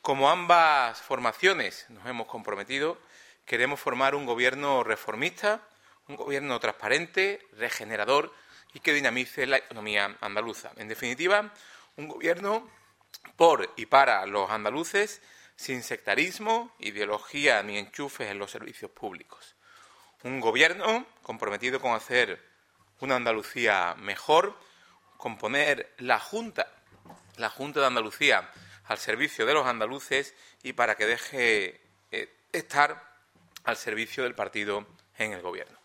Como ambas formaciones nos hemos comprometido, queremos formar un gobierno reformista, un gobierno transparente, regenerador y que dinamice la economía andaluza. En definitiva, un gobierno por y para los andaluces, sin sectarismo, ideología ni enchufes en los servicios públicos. Un gobierno comprometido con hacer una Andalucía mejor, con poner la Junta de Andalucía al servicio de los andaluces y para que deje estar al servicio del partido en el gobierno.